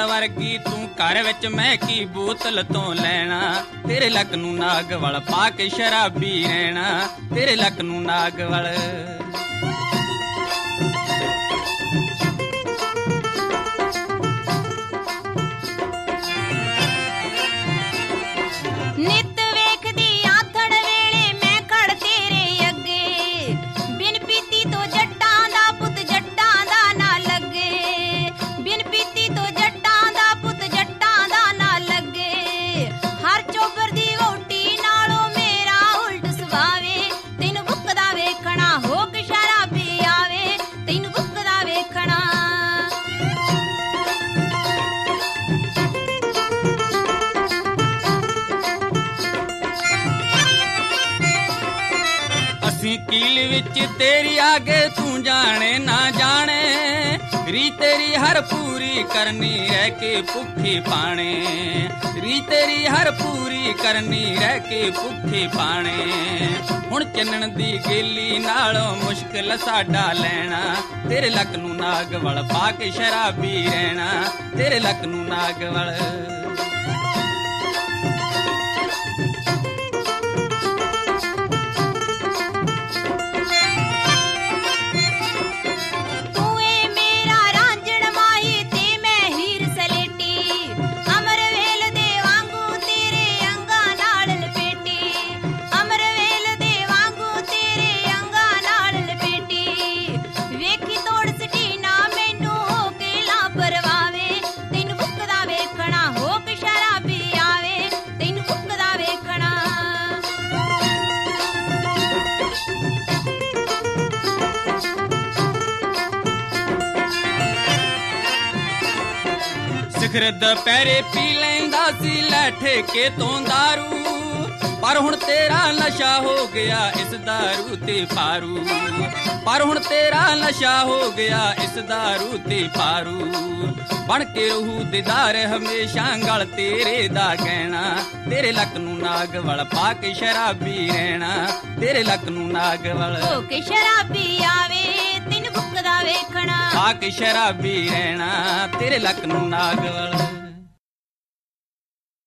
ਵਰਗੀ ਤੂੰ ਘਰ ਵਿੱਚ ਮੈਂ ਕੀ ਬੋਤਲ ਤੋਂ ਲੈਣਾ। ਤੇਰੇ ਲੱਕ ਨੂੰ ਨਾਗ ਵਲ ਪਾ ਕੇ ਸ਼ਰਾਬੀ ਰਹਿਣਾ। ਤੇਰੇ ਲੱਕ ਨੂੰ ਨਾਗ ਵਲ ਨਿਤ ਵੇਖਦੀ ਆਥਣ ਵੇਲੇ ਮੈਂ ਖੜ ਤੇਰੇ ਅੱਗੇ। ਬਿਨ ਪੀਤੀ ਤੋਂ ਜੱਟਾਂ ਦਾ ਪੁੱਤ ਜੱਟਾਂ ਦਾ ਨਾ ਲੱਗੇ। ਬਿਨ ਪੀਤੀ ਤੋਂ ਜੱਟਾਂ ਦਾ ਪੁੱਤ ਜੱਟਾਂ ਦਾ ਨਾ ਲੱਗੇ। ਹਰ ਚੋਬਰ ਦੀ ਵਹੁਟੀ ਨਾਲੋਂ ਮੇਰਾ ਉਲਟ ਸੁਭਾਵੇ। ਤੈਨੂੰ ਬੁੱਕਦਾ ਵੇਖਣਾ ਹੋ ਕੇ ਸ਼ਰਾਬੀ ਆਵੇ। ਤੈਨੂੰ ਬੁੱਕਦਾ ਵੇਖਣਾ। ਅਸੀਂ ਕੀਲ ਵਿੱਚ ਤੇਰੀ ਆਗੇ ਤੂੰ ਜਾਣੇ ਨਾ ਜਾਣੇ। ਰੀ ਤੇਰੀ ਹਰ ਪੂਰੀ ਕਰਨੀ ਰਹਿ ਕੇ ਭੁੱਖੇ ਪਾਣੇ। ਰੀ ਤੇਰੀ ਹਰ ਪੂਰੀ ਕਰਨੀ ਰਹਿ ਕੇ ਭੁੱਖੇ ਪਾਣੇ। ਹੁਣ ਚੰਨਣ ਦੀ ਗੇਲੀ ਨਾਲੋਂ ਮੁਸ਼ਕਿਲ ਸਾਡਾ ਲੈਣਾ। ਤੇਰੇ ਲੱਕ ਨੂੰ ਨਾਗ ਵਲ ਪਾ ਕੇ ਸ਼ਰਾਬੀ ਰਹਿਣਾ। ਤੇਰੇ ਲੱਕ ਨੂੰ ਨਾਗ ਵਲ ਸਿਖਰ ਦੁਪਹਿਰੇ ਪੀ ਲੈਂਦਾ ਸੀ ਲੈ ਠੇਕੇ ਤੋਂ ਦਾਰੂ। ਪਰ ਹੁਣ ਤੇਰਾ ਨਸ਼ਾ ਹੋ ਗਿਆ ਇਸ ਦਾਰੂ ਤੇ ਪਾਰੂ। ਪਰ ਹੁਣ ਤੇਰਾ ਨਸ਼ਾ ਹੋ ਗਿਆ ਇਸ ਦਾਰੂ ਤੇ ਪਾਰੂ। ਬਣ ਕੇ ਰਹੂ ਦੀਦਾਰ ਹਮੇਸ਼ਾ ਗਲ ਤੇਰੇ ਦਾ ਕਹਿਣਾ। ਤੇਰੇ ਲੱਕ ਨੂੰ ਨਾਗ ਵਲ ਪਾ ਕੇ ਸ਼ਰਾਬੀ ਰਹਿਣਾ। ਤੇਰੇ ਲੱਕ ਨੂੰ ਨਾਗ ਵਲ ਹੋ ਕੇ ਸ਼ਰਾਬੀ ਆਵੇ। ਤੈਨੂੰ ਬੁੱਕਦਾ ਵੇਖਣਾ ਪਾ ਕੇ ਸ਼ਰਾਬੀ ਰਹਿਣਾ। ਤੇਰੇ ਲੱਕ ਨੂੰ ਨਾਗ ਵਲ